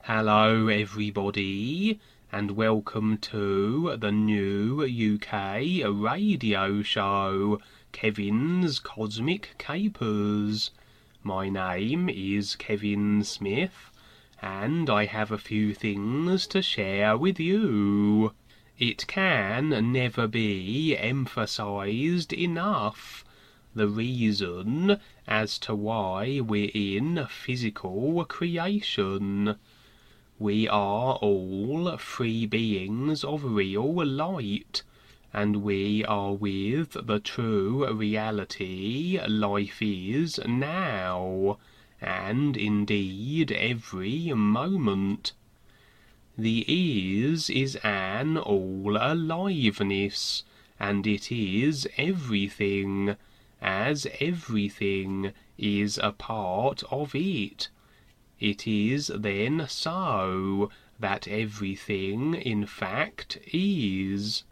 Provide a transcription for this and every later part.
Hello everybody, and welcome to the new UK radio show, Kevin's Cosmic Capers. My name is Kevin Smith, and I have a few things to share with you. It can never be emphasized enough the reason as to why we're in physical creation. We are all free beings of real light, and we are with the true reality life is now, and indeed every moment. The is an all-aliveness, and it is everything, as everything is a part of it. It is then so that everything in fact is.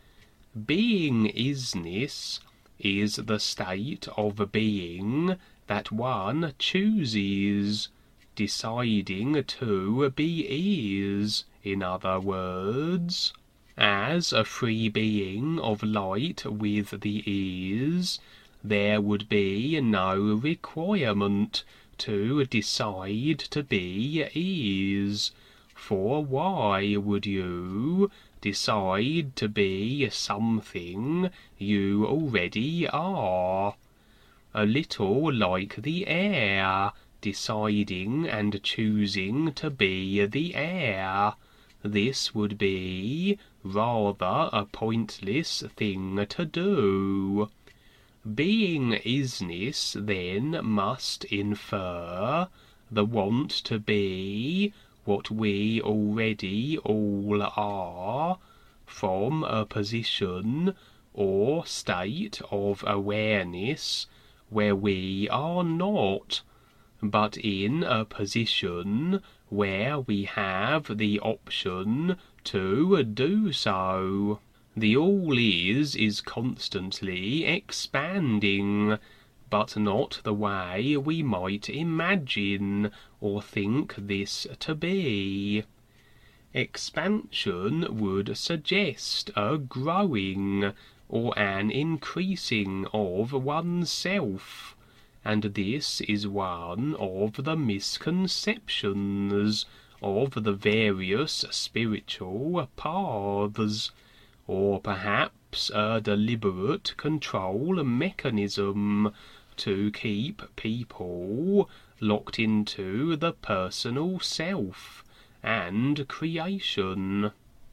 Being-isness is the state of being that one chooses, deciding to be is, in other words. As a free being of light with the is, there would be no requirement to decide to be is, for why would you decide to be something you already are? A little like the air, deciding and choosing to be the air. This would be rather a pointless thing to do. Being-isness then must infer the want to be what we already all are, from a position or state of awareness where we are not, but in a position where we have the option to do so. The all is constantly expanding, but not the way we might imagine or think this to be. Expansion would suggest a growing or an increasing of oneself, and this is one of the misconceptions of the various spiritual paths, or perhaps a deliberate control mechanism to keep people locked into the personal self and creation.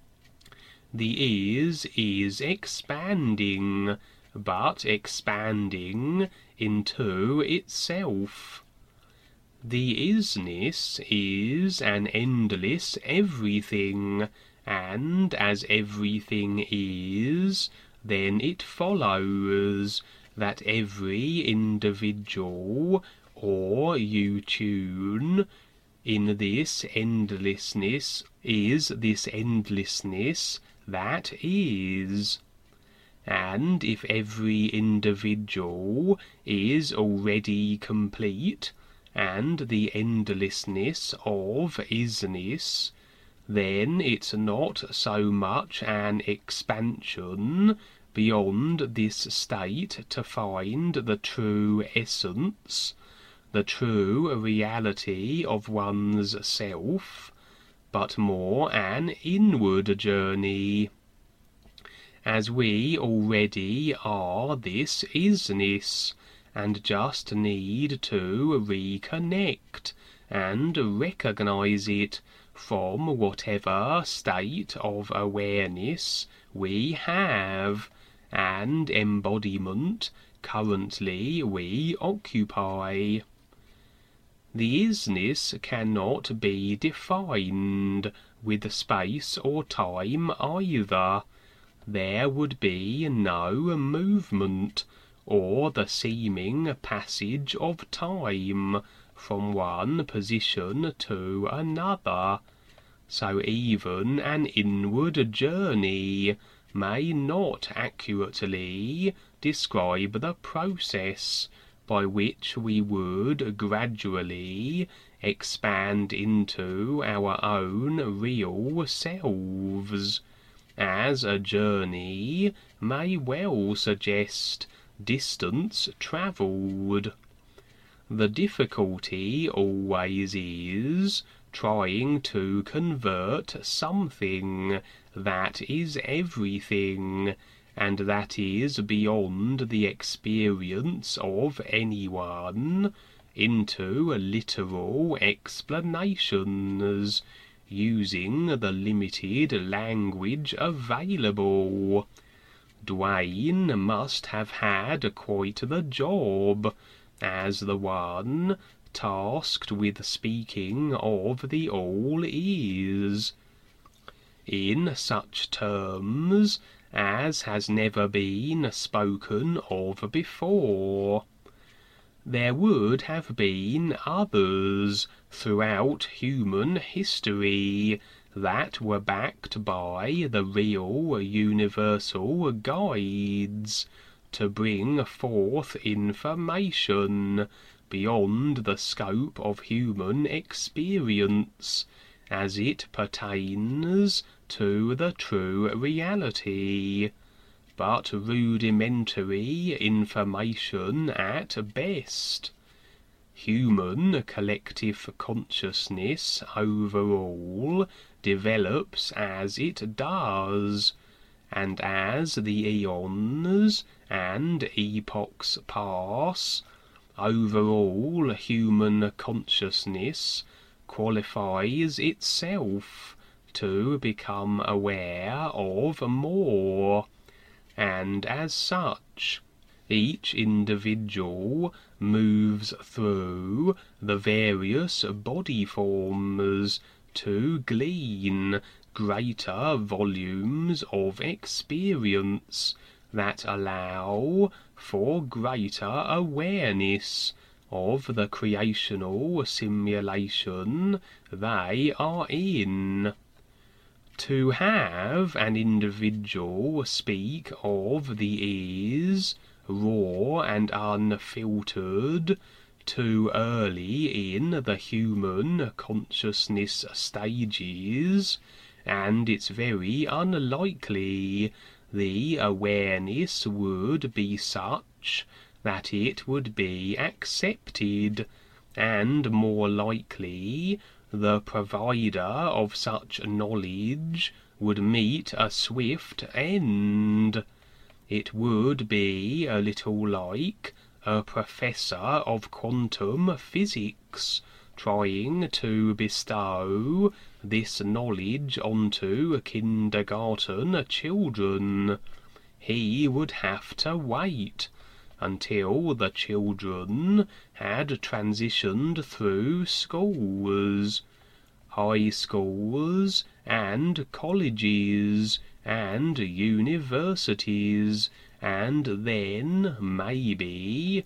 The is expanding, but expanding into itself. The isness is an endless everything, and as everything is, then it follows that every individual, or you tune, in this endlessness is this endlessness that is. And if every individual is already complete, and the endlessness of isness, then it's not so much an expansion beyond this state to find the true essence, the true reality of one's self, but more an inward journey. As we already are this isness, and just need to reconnect and recognize it from whatever state of awareness we have and embodiment currently we occupy. The isness cannot be defined with space or time either. There would be no movement or the seeming passage of time from one position to another, so even an inward journey may not accurately describe the process, by which we would gradually expand into our own real selves, as a journey may well suggest distance travelled. The difficulty always is trying to convert something that is everything, and that is beyond the experience of anyone, into literal explanations, using the limited language available. Dwayne must have had quite the job, as the one tasked with speaking of the All is, in such terms as has never been spoken of before. There would have been others throughout human history that were backed by the real universal guides to bring forth information beyond the scope of human experience, as it pertains to the true reality, but rudimentary information at best. Human collective consciousness overall develops as it does, and as the eons and epochs pass, overall human consciousness qualifies itself to become aware of more, and as such, each individual moves through the various body forms to glean greater volumes of experience that allow for greater awareness of the creational simulation they are in. To have an individual speak of the ears, raw and unfiltered, too early in the human consciousness stages, and it's very unlikely the awareness would be such that it would be accepted, and more likely the provider of such knowledge would meet a swift end. It would be a little like a professor of quantum physics trying to bestow this knowledge onto kindergarten children. He would have to wait until the children had transitioned through schools, high schools and colleges and universities, and then maybe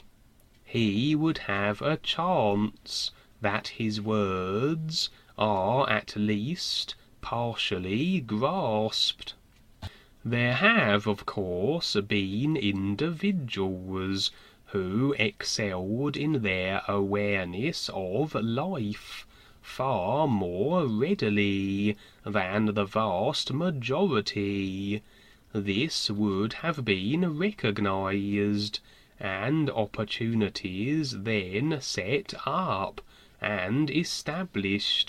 he would have a chance that his words are at least partially grasped. There have, of course, been individuals who excelled in their awareness of life far more readily than the vast majority. This would have been recognized, and opportunities then set up and established.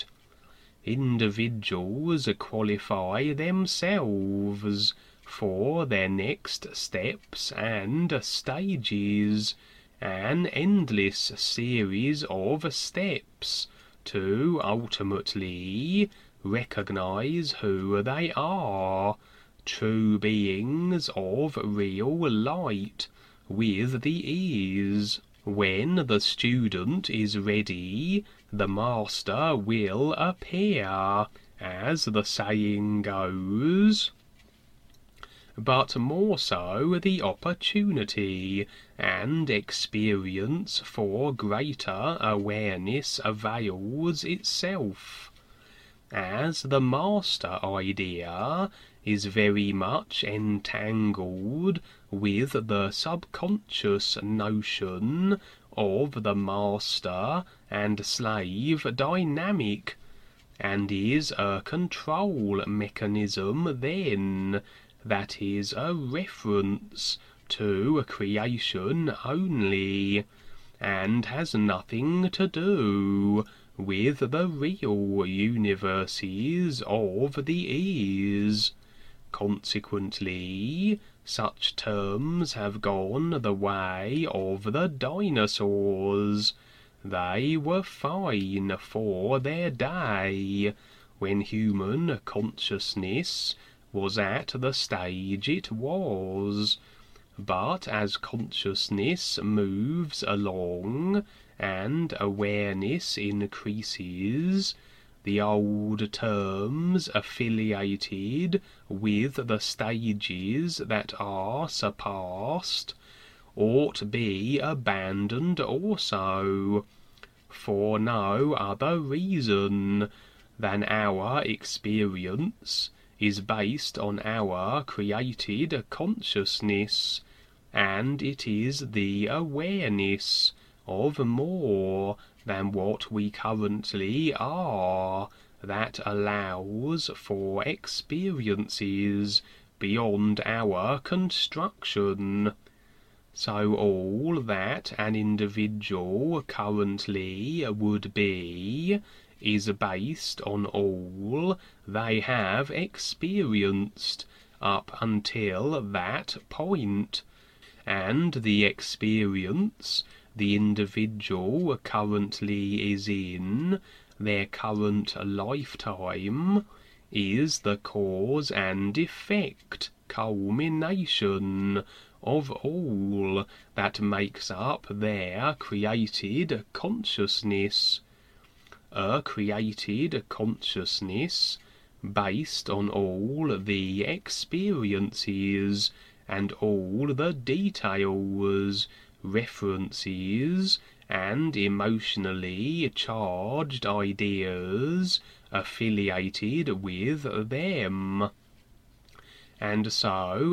Individuals qualify themselves for their next steps and stages, an endless series of steps to ultimately recognize who they are, true beings of real light, with the ease. When the student is ready, the master will appear, as the saying goes. But more so the opportunity and experience for greater awareness avails itself, as the master idea is very much entangled with the subconscious notion of the master and slave dynamic, and is a control mechanism then, that is a reference to creation only, and has nothing to do with the real universes of the is. Consequently, such terms have gone the way of the dinosaurs. They were fine for their day, when human consciousness was at the stage it was. But as consciousness moves along and awareness increases, the old terms affiliated with the stages that are surpassed ought be abandoned also, for no other reason than our experience is based on our created consciousness, and it is the awareness of more than what we currently are that allows for experiences beyond our construction. So all that an individual currently would be is based on all they have experienced up until that point, and the experience the individual currently is in their current lifetime is the cause and effect culmination of all that makes up their created consciousness. A created consciousness based on all the experiences and all the details, references, and emotionally charged ideas affiliated with them. And so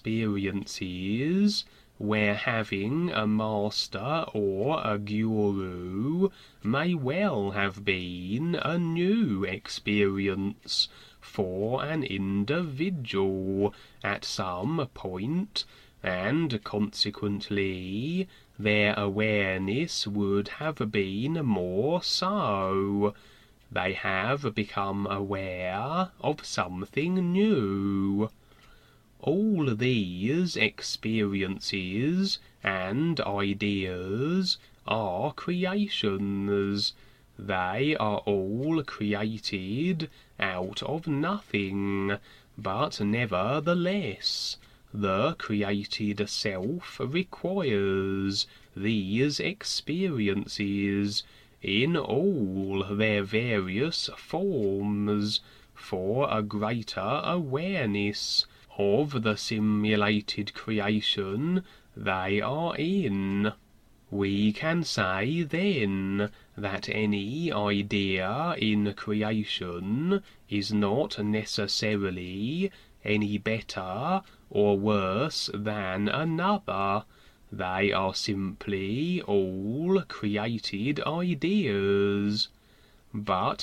experiences where having a master or a guru may well have been a new experience for an individual at some point, and consequently their awareness would have been more so. They have become aware of something new. All these experiences and ideas are creations. They are all created out of nothing, but nevertheless, the created self requires these experiences in all their various forms for a greater awareness of the simulated creation they are in. We can say then that any idea in creation is not necessarily any better or worse than another. They are simply all created ideas. But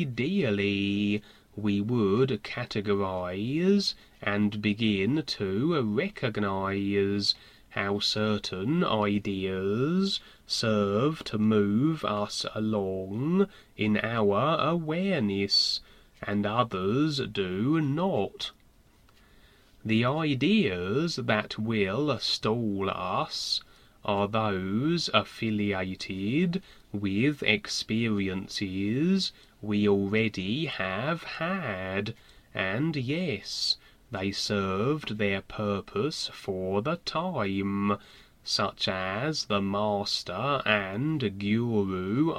ideally, we would categorize and begin to recognize how certain ideas serve to move us along in our awareness, and others do not. The ideas that will stall us are those affiliated with experiences we already have had, and yes, they served their purpose for the time, such as the master and guru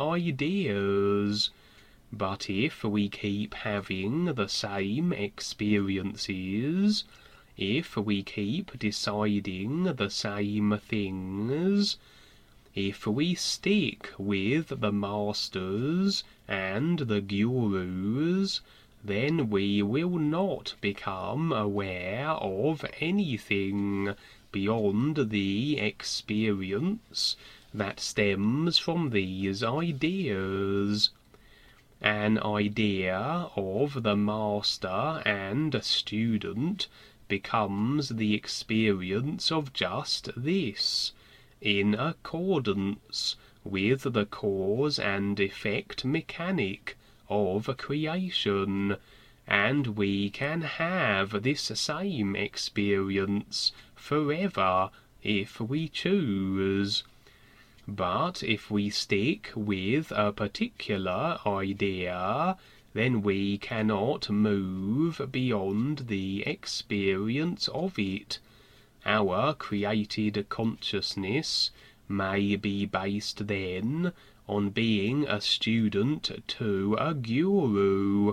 ideas. But if we keep having the same experiences, if we keep deciding the same things, if we stick with the masters and the gurus, then we will not become aware of anything beyond the experience that stems from these ideas. An idea of the master and student becomes the experience of just this, in accordance with the cause and effect mechanic of creation, and we can have this same experience forever if we choose. But if we stick with a particular idea, then we cannot move beyond the experience of it. Our created consciousness may be based then on being a student to a guru.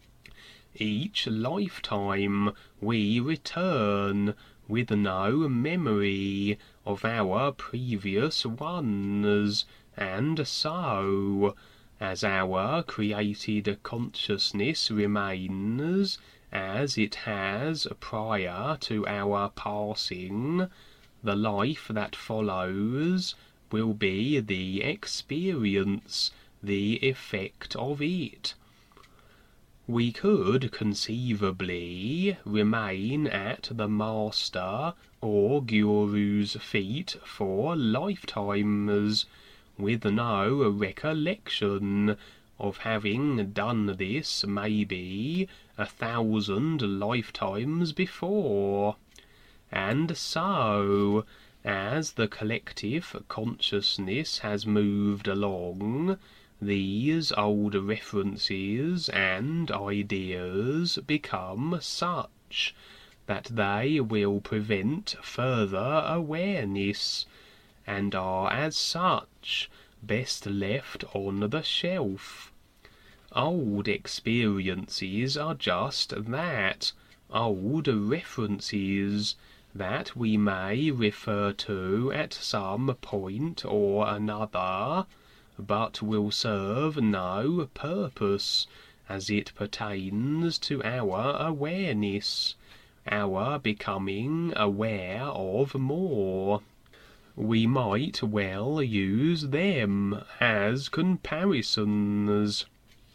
Each lifetime we return with no memory of our previous ones, and so, as our created consciousness remains as it has prior to our passing, the life that follows will be the experience, the effect of it. We could conceivably remain at the master or guru's feet for lifetimes, with no recollection of having done this maybe 1,000 lifetimes before. And so, as the collective consciousness has moved along, these old references and ideas become such that they will prevent further awareness, and are as such best left on the shelf. Old experiences are just that, old references, that we may refer to at some point or another, but will serve no purpose as it pertains to our awareness, our becoming aware of more. We might well use them as comparisons,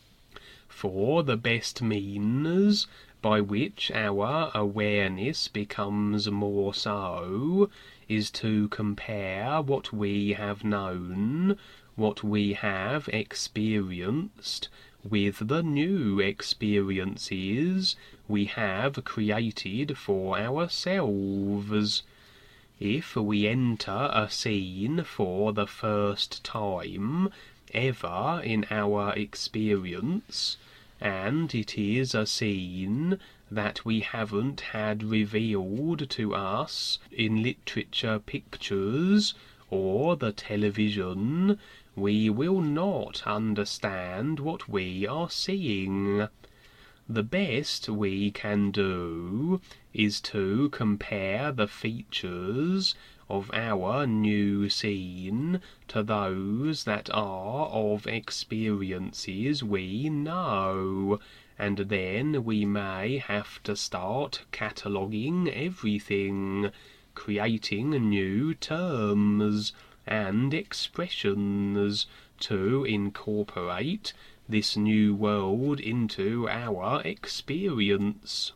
for the best means by which our awareness becomes more so is to compare what we have known, what we have experienced, with the new experiences we have created for ourselves. If we enter a scene for the first time ever in our experience, and it is a scene that we haven't had revealed to us in literature, pictures, or the television, we will not understand what we are seeing. The best we can do is to compare the features of our new scene to those that are of experiences we know, and then we may have to start cataloguing everything, creating new terms and expressions to incorporate this new world into our experience.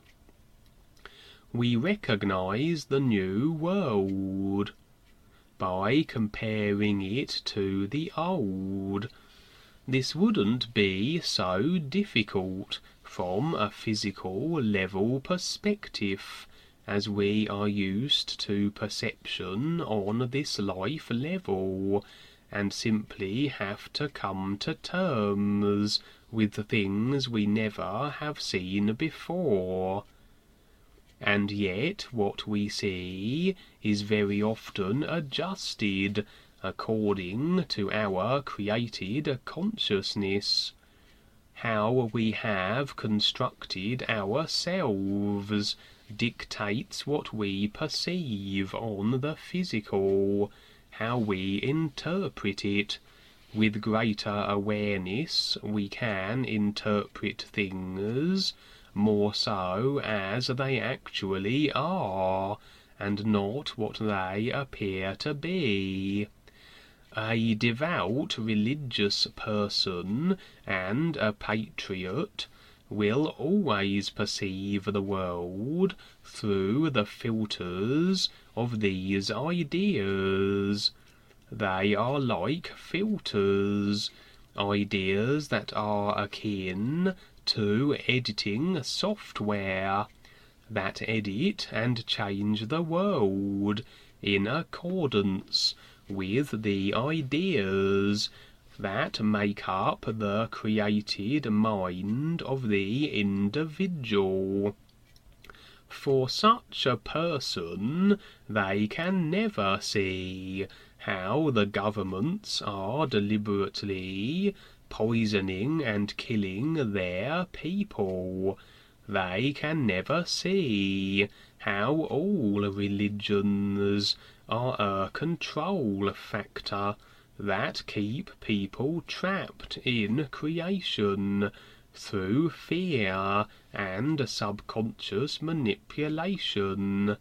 We recognize the new world by comparing it to the old. This wouldn't be so difficult from a physical level perspective, as we are used to perception on this life level, and simply have to come to terms with the things we never have seen before. And yet what we see is very often adjusted according to our created consciousness. How we have constructed ourselves dictates what we perceive on the physical, how we interpret it, With greater awareness we can interpret things more so as they actually are, and not what they appear to be. A devout religious person and a patriot will always perceive the world through the filters of these ideas. They are like filters, ideas that are akin to editing software, that edit and change the world in accordance with the ideas that make up the created mind of the individual. For such a person, they can never see how the governments are deliberately poisoning and killing their people. They can never see how all religions are a control factor that keep people trapped in creation through fear and subconscious manipulation.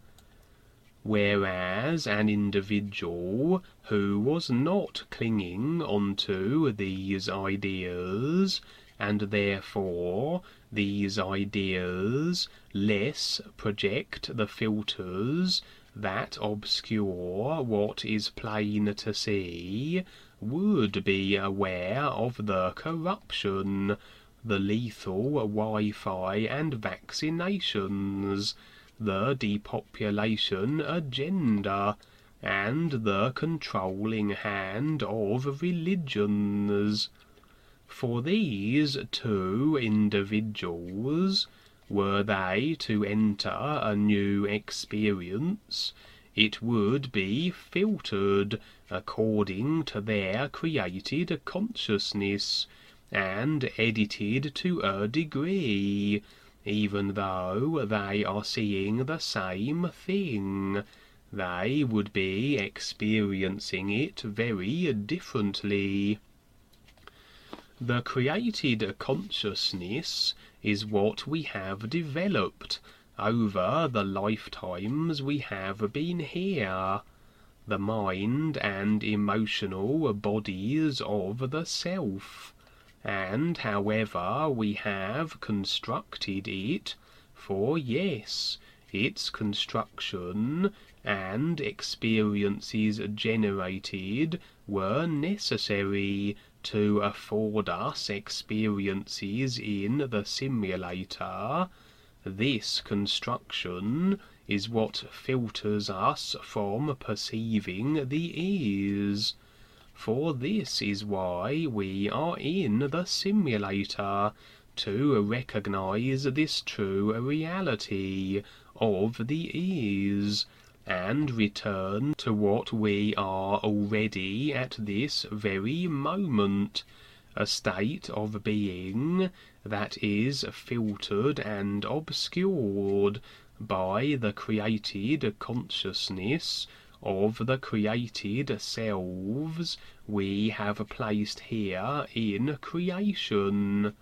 Whereas an individual who was not clinging onto these ideas, and therefore these ideas less project the filters that obscure what is plain to see, would be aware of the corruption, the lethal Wi-Fi and vaccinations, the depopulation agenda, and the controlling hand of religions. For these two individuals, were they to enter a new experience, it would be filtered according to their created consciousness, and edited to a degree, even though they are seeing the same thing. They would be experiencing it very differently. The created consciousness is what we have developed over the lifetimes we have been here, the mind and emotional bodies of the self, and however we have constructed it, for yes, its construction and experiences generated were necessary to afford us experiences in the simulator. This construction is what filters us from perceiving the is. For this is why we are in the simulator, to recognize this true reality of the is, and return to what we are already at this very moment, a state of being that is filtered and obscured by the created consciousness of the created selves we have placed here in creation.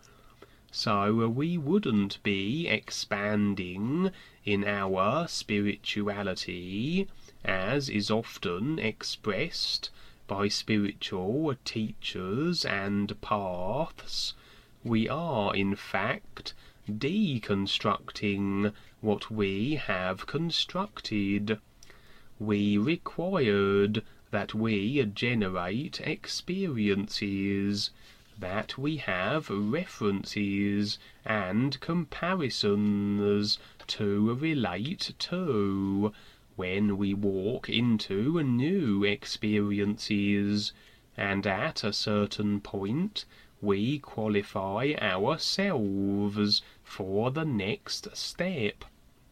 So we wouldn't be expanding in our spirituality, as is often expressed by spiritual teachers and paths. We are, in fact, deconstructing what we have constructed. We required that we generate experiences, that we have references and comparisons to relate to, when we walk into new experiences, and at a certain point we qualify ourselves for the next step.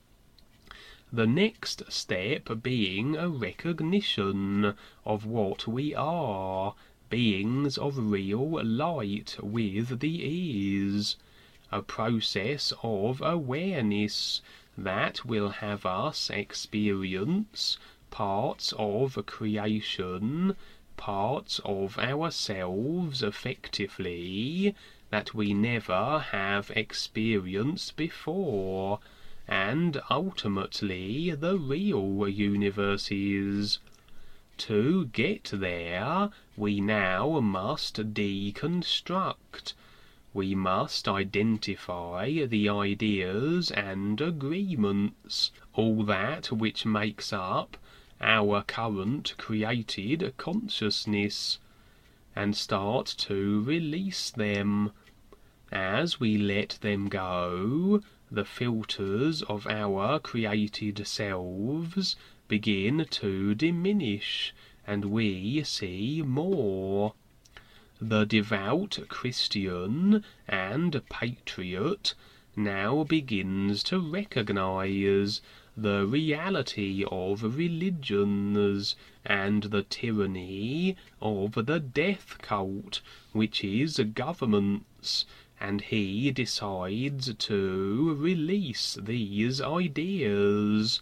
The next step being a recognition of what we are, beings of real light with the is, a process of awareness that will have us experience parts of creation, parts of ourselves effectively that we never have experienced before, and ultimately the real universe is. To get there, we now must deconstruct. We must identify the ideas and agreements, all that which makes up our current created consciousness, and start to release them. As we let them go, the filters of our created selves begin to diminish, and we see more. The devout Christian and patriot now begins to recognize the reality of religions and the tyranny of the death cult, which is governments, and he decides to release these ideas.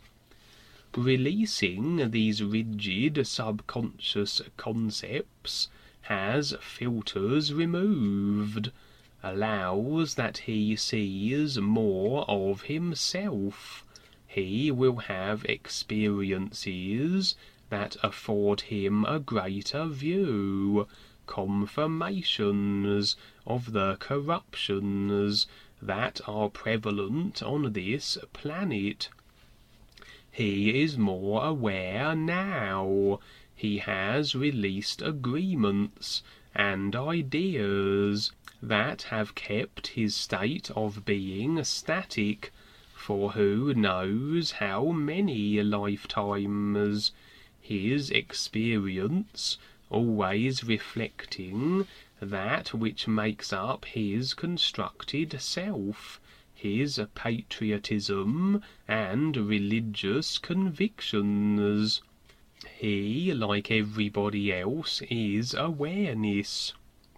Releasing these rigid subconscious concepts has filters removed, allows that he sees more of himself. He will have experiences that afford him a greater view, confirmations of the corruptions that are prevalent on this planet. He is more aware now. He has released agreements and ideas that have kept his state of being static for who knows how many lifetimes. His experience always reflecting that which makes up his constructed self, his patriotism and religious convictions. He, like everybody else, is awareness.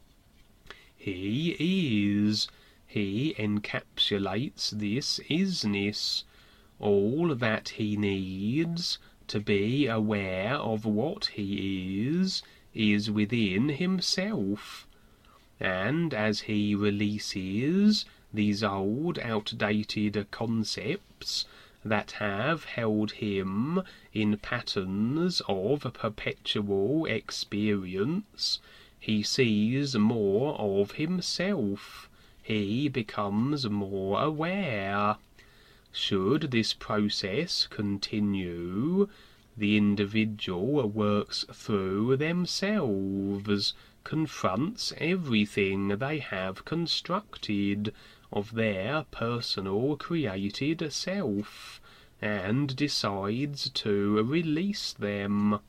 He is. He encapsulates this isness. All that he needs to be aware of what he is within himself. And as he releases these old, outdated concepts that have held him in patterns of perpetual experience, he sees more of himself. He becomes more aware. Should this process continue, the individual works through themselves, confronts everything they have constructed of their personal created self, and decides to release them.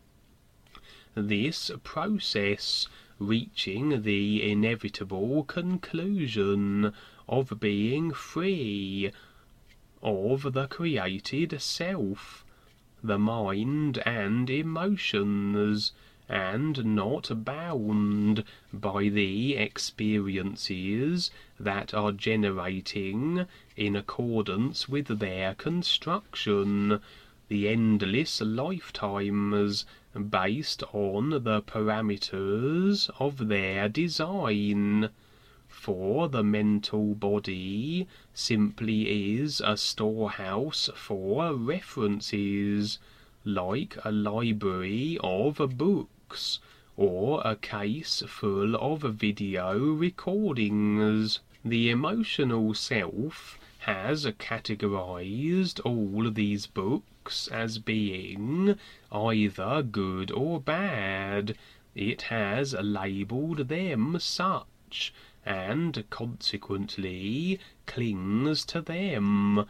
This process, reaching the inevitable conclusion of being free of the created self, the mind and emotions, and not bound by the experiences that are generating in accordance with their construction, the endless lifetimes based on the parameters of their design. For the mental body simply is a storehouse for references, like a library of books, or a case full of video recordings. The emotional self has categorized all these books as being either good or bad. It has labeled them such, and consequently clings to them,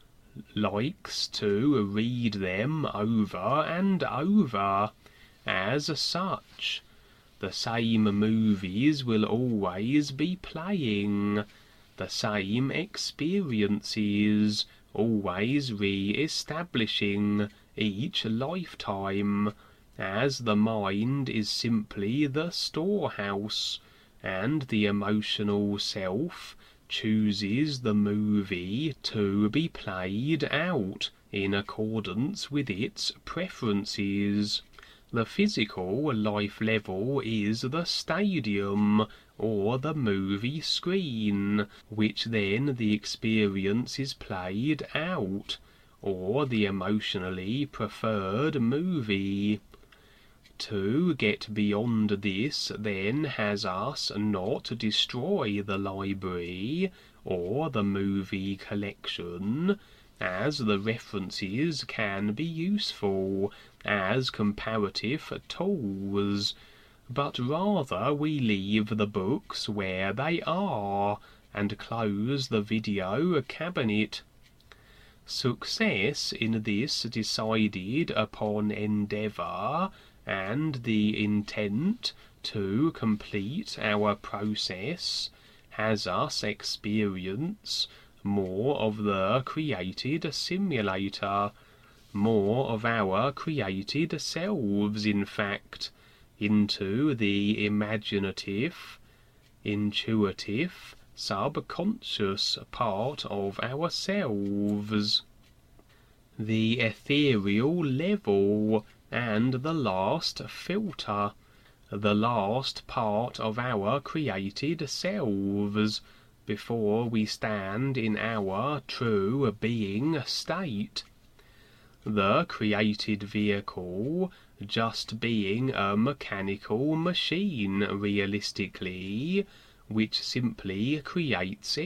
likes to read them over and over. As such, the same movies will always be playing, the same experiences always re-establishing each lifetime, as the mind is simply the storehouse, and the emotional self chooses the movie to be played out in accordance with its preferences. The physical life level is the stadium, or the movie screen, which then the experience is played out, or the emotionally preferred movie. To get beyond this then has us not destroy the library or the movie collection, as the references can be useful as comparative tools, but rather we leave the books where they are and close the video cabinet. Success in this decided upon endeavour and the intent to complete our process has us experience more of the created simulator, more of our created selves, in fact, into the imaginative, intuitive, subconscious part of ourselves. The ethereal level and the last filter, the last part of our created selves, before we stand in our true being state. The created vehicle just being a mechanical machine, realistically, which simply creates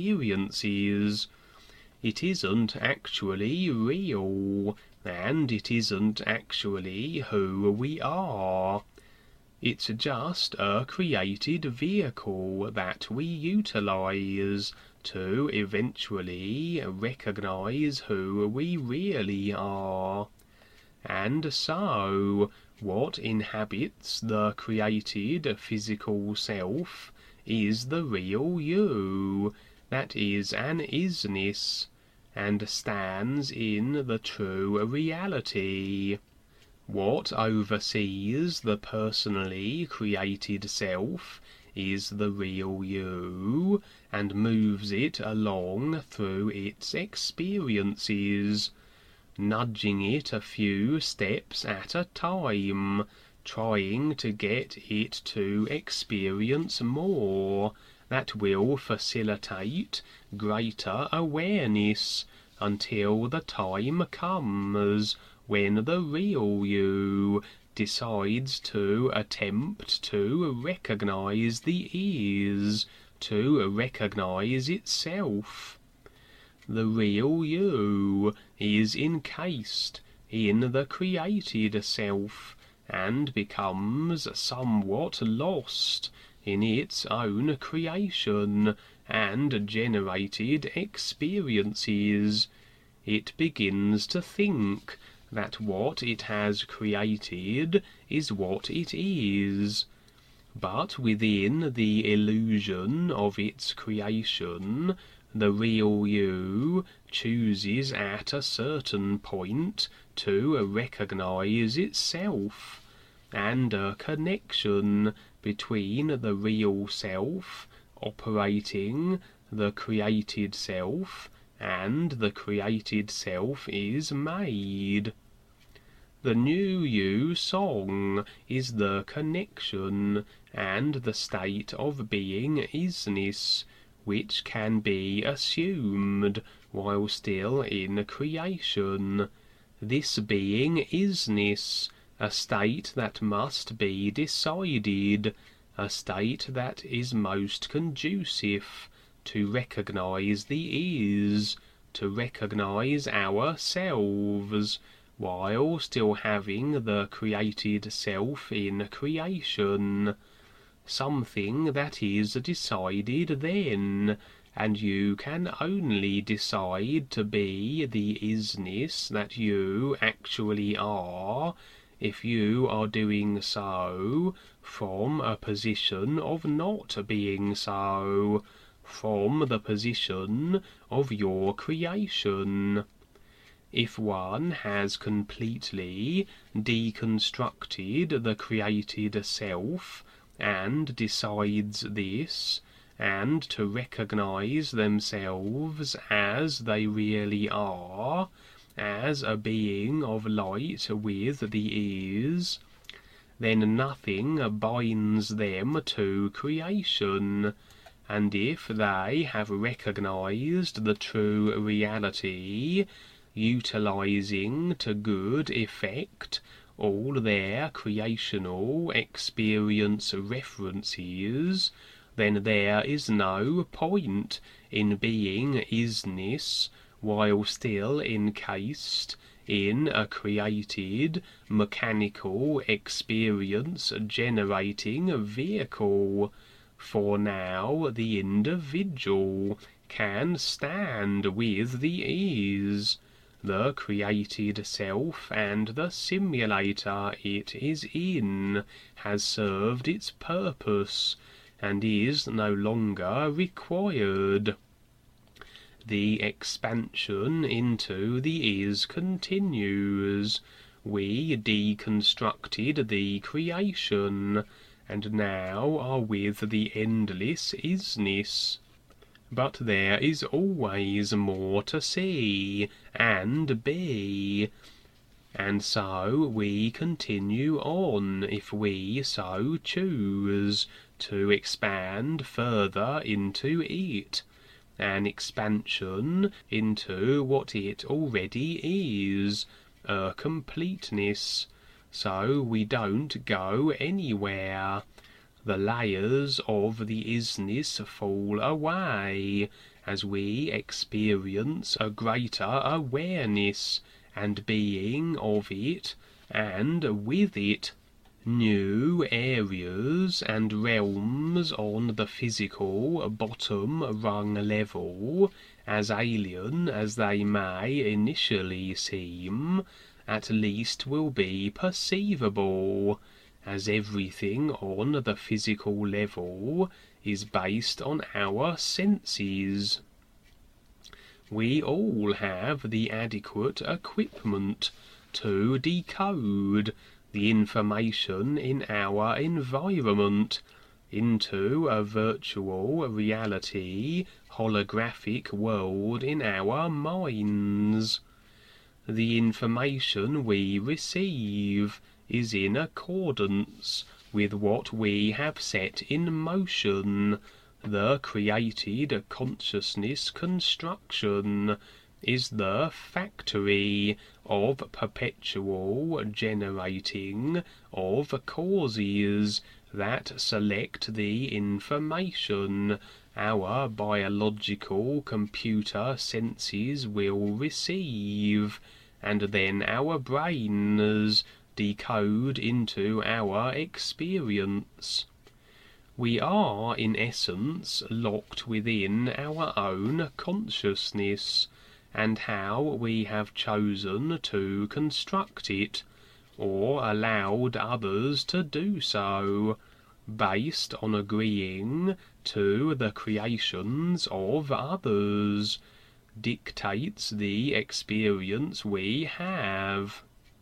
experiences. It isn't actually real, and it isn't actually who we are. It's just a created vehicle that we utilize to eventually recognize who we really are. And so, what inhabits the created physical self is the real you, that is an isness, and stands in the true reality. What oversees the personally created self is the real you, and moves it along through its experiences, nudging it a few steps at a time, trying to get it to experience more that will facilitate greater awareness, until the time comes when the real you decides to attempt to recognize the is, to recognize itself. The real you is encased in the created self, and becomes somewhat lost in its own creation and generated experiences. It begins to think that what it has created is what it is. But within the illusion of its creation, the real you chooses at a certain point to recognize itself, and a connection between the real self operating the created self and the created self is made. The new you song is the connection and the state of being isness, which can be assumed while still in creation. This being isness, a state that must be decided, a state that is most conducive to recognize the is, to recognize ourselves, while still having the created self in creation. Something that is decided then, and you can only decide to be the isness that you actually are, if you are doing so from a position of not being so, from the position of your creation. If one has completely deconstructed the created self, and decides this, and to recognize themselves as they really are, as a being of light with the is, then nothing binds them to creation, and if they have recognized the true reality, utilizing to good effect all their creational experience references, then there is no point in being isness while still encased in a created mechanical experience generating vehicle. For now the individual can stand with the ease. The created self and the simulator it is in has served its purpose, and is no longer required. The expansion into the is continues. We deconstructed the creation, and now are with the endless isness. But there is always more to see and be, and so we continue on, if we so choose, to expand further into it, an expansion into what it already is, a completeness, so we don't go anywhere. The layers of the isness fall away as we experience a greater awareness and being of it and with it. New areas and realms on the physical bottom-rung level, as alien as they may initially seem, at least will be perceivable, as everything on the physical level is based on our senses. We all have the adequate equipment to decode the information in our environment into a virtual reality holographic world in our minds. The information we receive is in accordance with what we have set in motion. The created consciousness construction is the factory of perpetual generating of causes that select the information our biological computer senses will receive, and then our brains decode into our experience. We are, in essence, locked within our own consciousness, and how we have chosen to construct it, or allowed others to do so, based on agreeing to the creations of others, dictates the experience we have.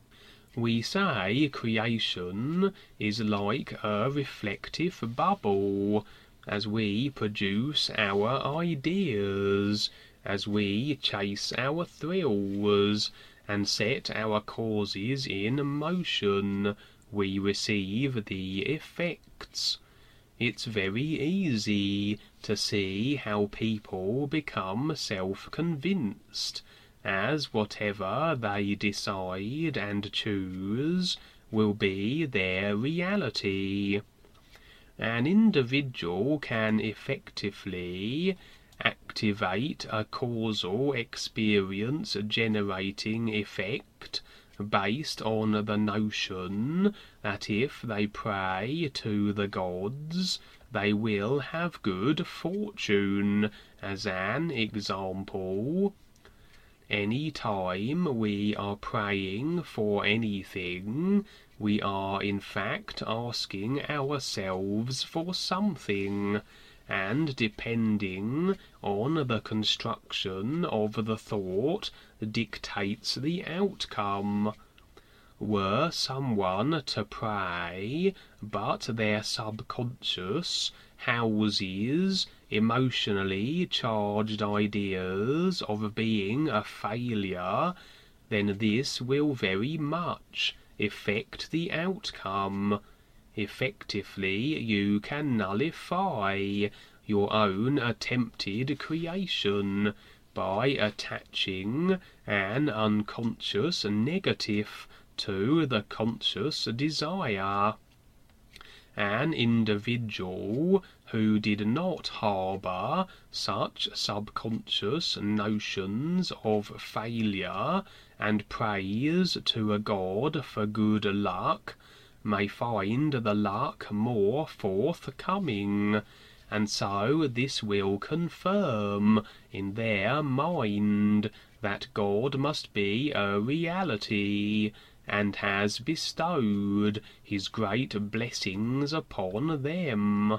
We say creation is like a reflective bubble, as we produce our ideas, as we chase our thrills, and set our causes in motion, we receive the effects. It's very easy to see how people become self-convinced, as whatever they decide and choose will be their reality. An individual can effectively activate a causal experience generating effect based on the notion that if they pray to the gods, they will have good fortune, as an example. Any time we are praying for anything, we are in fact asking ourselves for something, and depending on the construction of the thought dictates the outcome. Were someone to pray, but their subconscious houses emotionally charged ideas of being a failure, then this will very much effect the outcome. Effectively, you can nullify your own attempted creation by attaching an unconscious negative to the conscious desire. An individual who did not harbour such subconscious notions of failure and prays to a god for good luck may find the luck more forthcoming, and so this will confirm in their mind that God must be a reality, and has bestowed his great blessings upon them.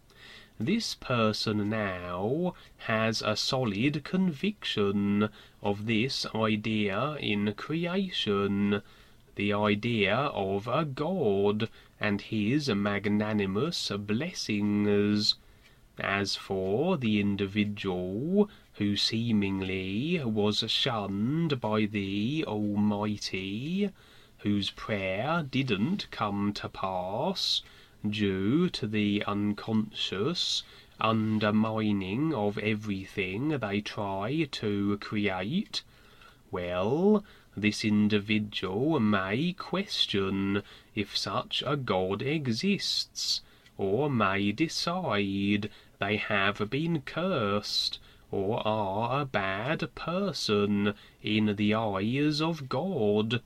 This person now has a solid conviction of this idea in creation, the idea of a God and his magnanimous blessings. As for the individual who seemingly was shunned by the Almighty, whose prayer didn't come to pass, due to the unconscious undermining of everything they try to create, well, this individual may question if such a God exists, or may decide they have been cursed, or are a bad person in the eyes of God.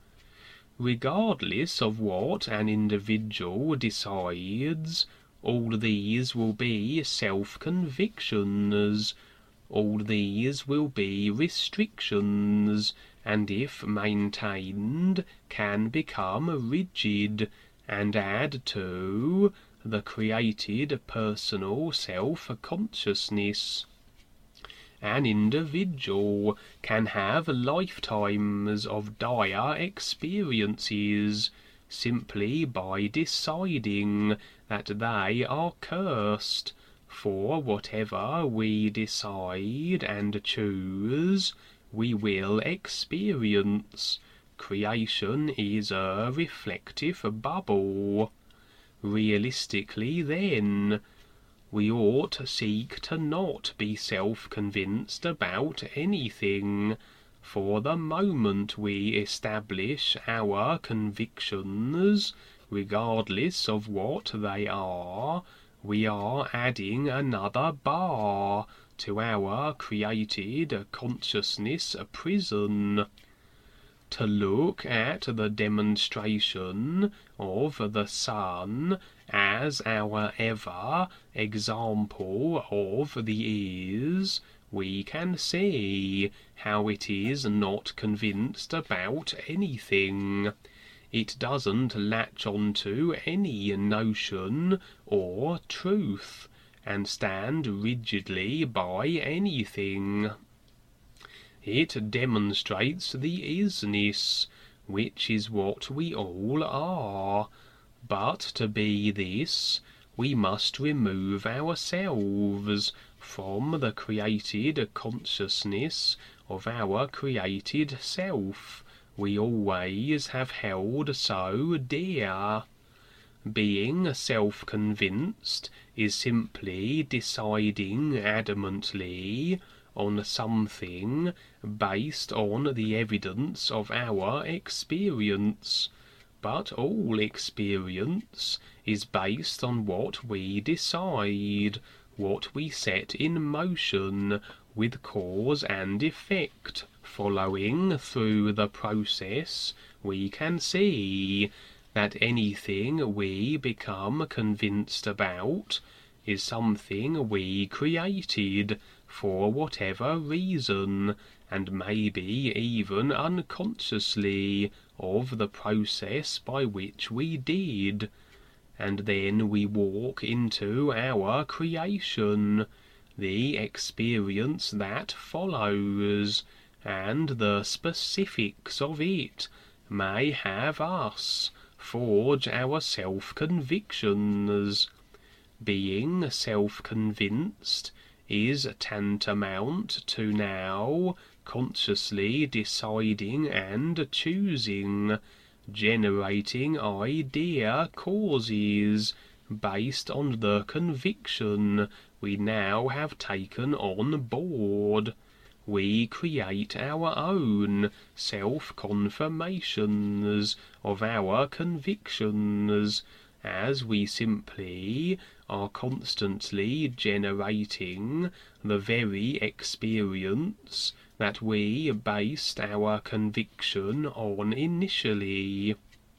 Regardless of what an individual decides, all these will be self-convictions, all these will be restrictions, and if maintained can become rigid, and add to the created personal self-consciousness. An individual can have lifetimes of dire experiences simply by deciding that they are cursed, for whatever we decide and choose, we will experience. Creation is a reflective bubble. Realistically, then, we ought to seek to not be self-convinced about anything, for the moment we establish our convictions, regardless of what they are, we are adding another bar to our created consciousness prison. To look at the demonstration of the sun as our ever example of the ears, we can see how it is not convinced about anything. It doesn't latch onto any notion or truth, and stand rigidly by anything. It demonstrates the isness, which is what we all are. But to be this, we must remove ourselves from the created consciousness of our created self we always have held so dear. Being self-convinced is simply deciding adamantly on something based on the evidence of our experience. But all experience is based on what we decide, what we set in motion with cause and effect. Following through the process, we can see that anything we become convinced about is something we created for whatever reason, and maybe even unconsciously of the process by which we did. And then we walk into our creation, the experience that follows, and the specifics of it may have us forge our self-convictions. Being self-convinced is tantamount to now consciously deciding and choosing, generating idea causes based on the conviction we now have taken on board. We create our own self-confirmations of our convictions, as we simply are constantly generating the very experience that we based our conviction on initially.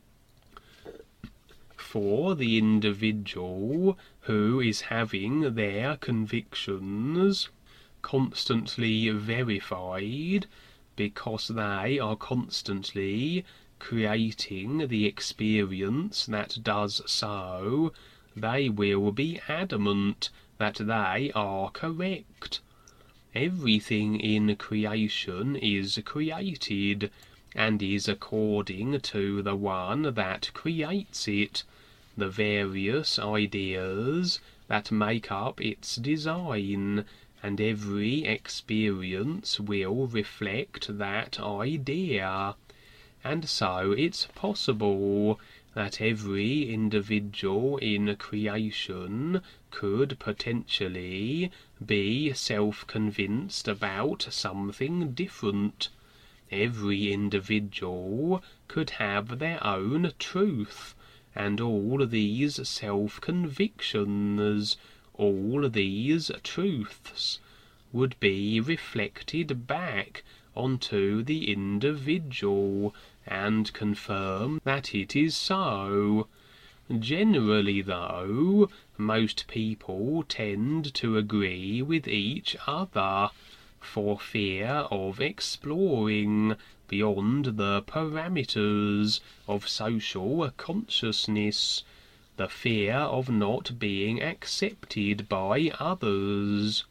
For the individual who is having their convictions constantly verified, because they are constantly creating the experience that does so, they will be adamant that they are correct. Everything in creation is created, and is according to the one that creates it. The various ideas that make up its design, and every experience will reflect that idea. And so it's possible that every individual in creation could potentially be self-convinced about something different. Every individual could have their own truth, and all these self-convictions, all these truths, would be reflected back onto the individual and confirm that it is so. Generally, though, most people tend to agree with each other, for fear of exploring beyond the parameters of social consciousness, the fear of not being accepted by others.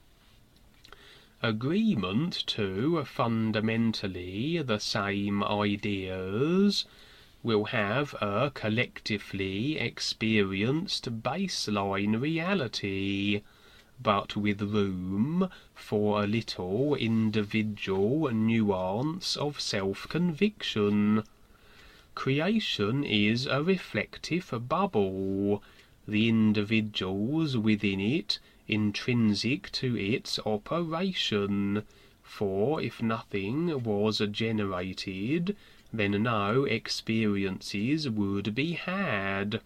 Agreement to fundamentally the same ideas will have a collectively experienced baseline reality, but with room for a little individual nuance of self-conviction. Creation is a reflective bubble, the individuals within it intrinsic to its operation, for if nothing was generated, then no experiences would be had.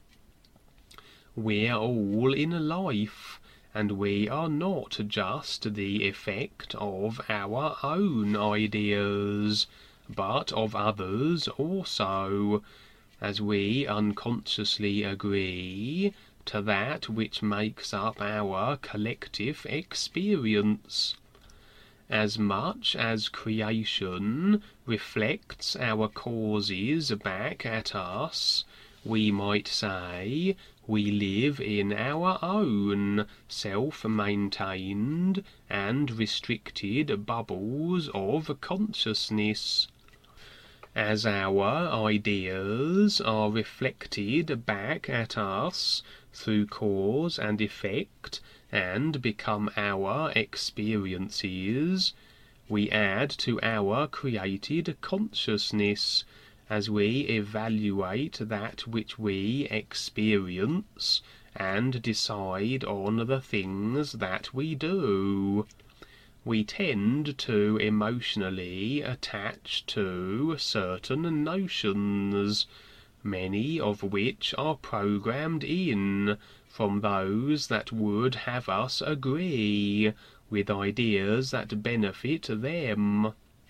We're all in life, and we are not just the effect of our own ideas, but of others also, as we unconsciously agree to that which makes up our collective experience. As much as creation reflects our causes back at us, we might say we live in our own self-maintained and restricted bubbles of consciousness. As our ideas are reflected back at us through cause and effect and become our experiences, we add to our created consciousness as we evaluate that which we experience and decide on the things that we do. We tend to emotionally attach to certain notions, many of which are programmed in from those that would have us agree with ideas that benefit them.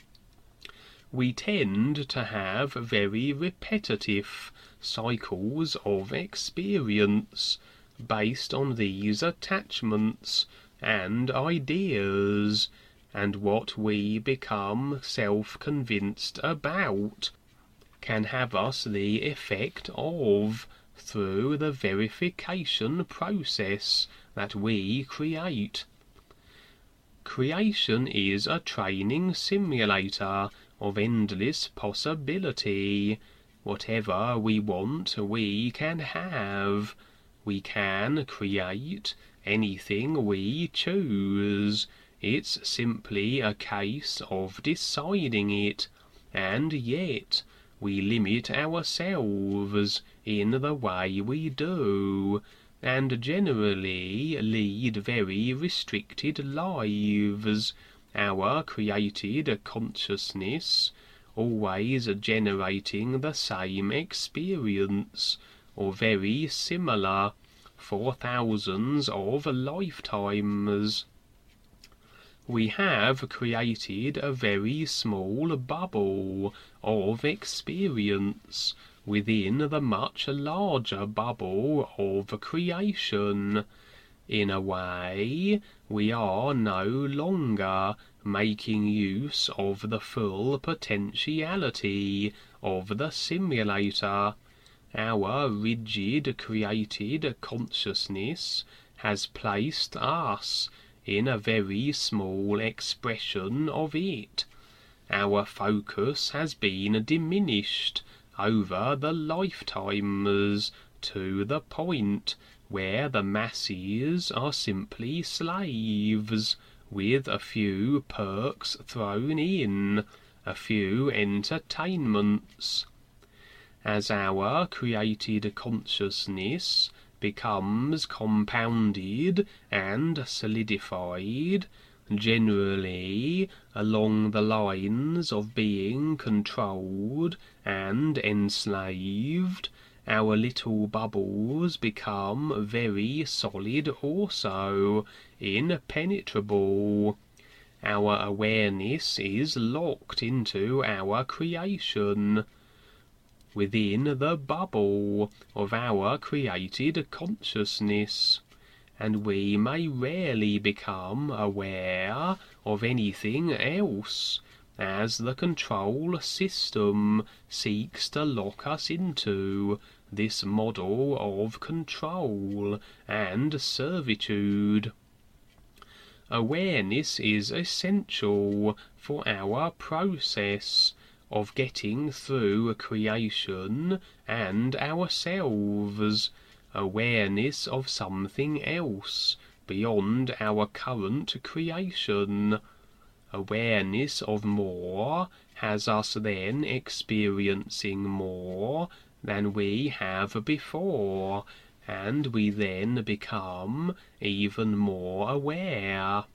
We tend to have very repetitive cycles of experience based on these attachments and ideas, and what we become self-convinced about can have us the effect of through the verification process that we create. Creation is a training simulator of endless possibility. Whatever we want, we can have. We can create anything we choose. It's simply a case of deciding it, and yet we limit ourselves in the way we do, and generally lead very restricted lives. Our created consciousness always generating the same experience, or very similar, for thousands of lifetimes. We have created a very small bubble of experience within the much larger bubble of creation. In a way, we are no longer making use of the full potentiality of the simulator. Our rigid created consciousness has placed us in a very small expression of it. Our focus has been diminished over the lifetimes to the point where the masses are simply slaves, with a few perks thrown in, a few entertainments. As our created consciousness becomes compounded and solidified, generally along the lines of being controlled and enslaved, our little bubbles become very solid also, impenetrable. Our awareness is locked into our creation, within the bubble of our created consciousness, and we may rarely become aware of anything else, as the control system seeks to lock us into this model of control and servitude. Awareness is essential for our process of getting through creation and ourselves, awareness of something else beyond our current creation. Awareness of more has us then experiencing more than we have before, and we then become even more aware.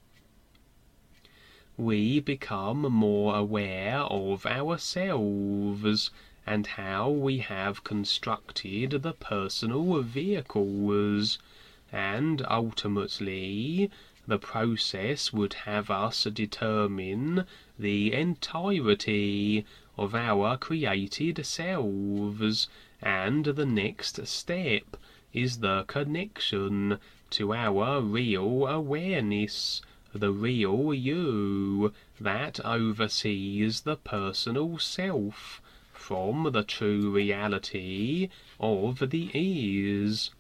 We become more aware of ourselves and how we have constructed the personal vehicles, and ultimately the process would have us determine the entirety of our created selves, and the next step is the connection to our real awareness, the real you that oversees the personal self from the true reality of the is.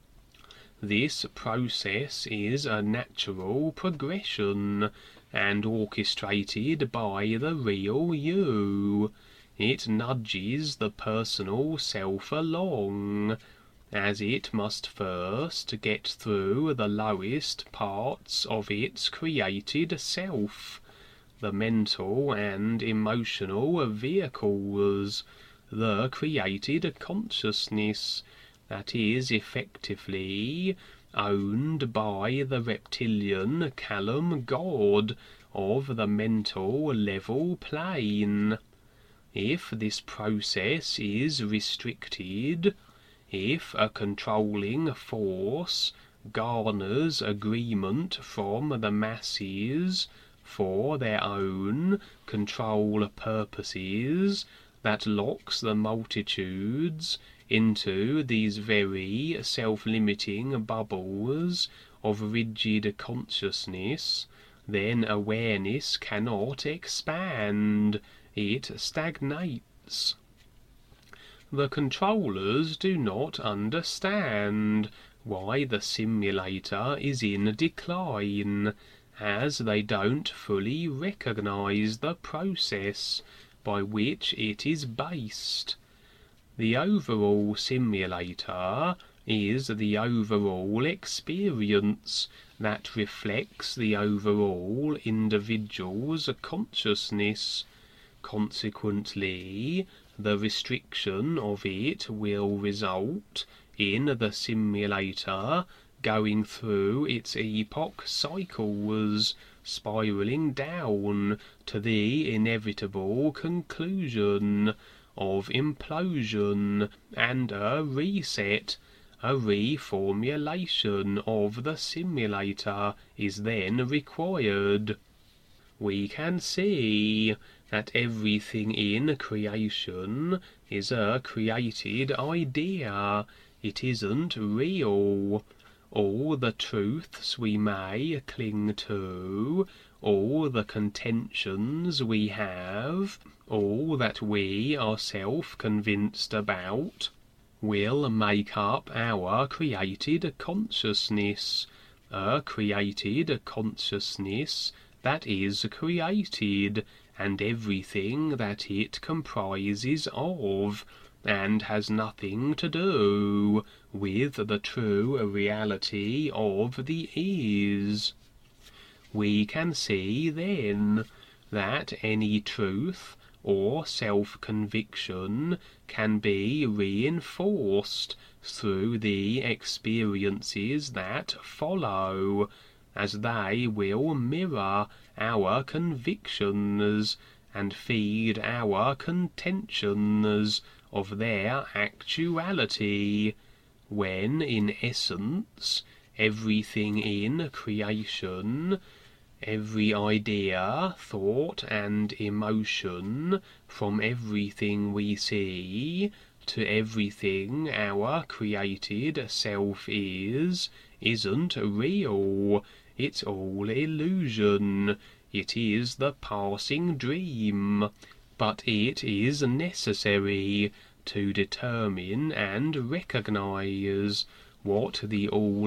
This process is a natural progression and orchestrated by the real you. It nudges the personal self along, as it must first get through the lowest parts of its created self, the mental and emotional vehicles, the created consciousness that is effectively owned by the reptilian Callum God of the mental level plane. If this process is restricted, if a controlling force garners agreement from the masses for their own control purposes that locks the multitudes into these very self-limiting bubbles of rigid consciousness, then awareness cannot expand, it stagnates. The controllers do not understand why the simulator is in decline, as they don't fully recognize the process by which it is based. The overall simulator is the overall experience that reflects the overall individual's consciousness. Consequently, the restriction of it will result in the simulator going through its epoch cycles, spiraling down to the inevitable conclusion of implosion and a reset. A reformulation of the simulator is then required. We can see that everything in creation is a created idea. It isn't real. All the truths we may cling to, all the contentions we have, all that we are self-convinced about, will make up our created consciousness, a created consciousness that is created, and everything that it comprises of, and has nothing to do with the true reality of the is. We can see then that any truth or self-conviction can be reinforced through the experiences that follow, as they will mirror our convictions and feed our contentions of their actuality, when in essence everything in creation, every idea, thought and emotion, from everything we see to everything our created self is, isn't real. It's all illusion. It is the passing dream. But it is necessary to determine and recognize what the all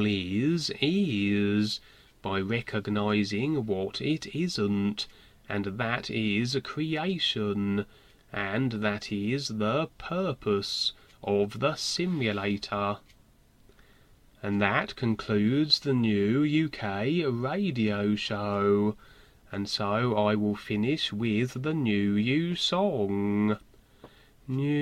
is, by recognizing what it isn't, and that is creation, and that is the purpose of the simulator. And that concludes the new UK radio show, and so I will finish with the New You song. New